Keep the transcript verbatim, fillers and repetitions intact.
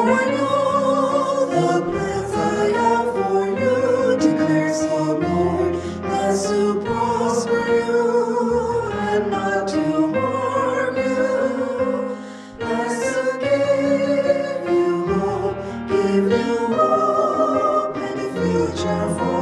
I know the plans I have for you, declares the Lord, plans to prosper you and not to harm you, plans to give you hope, give you hope and a future for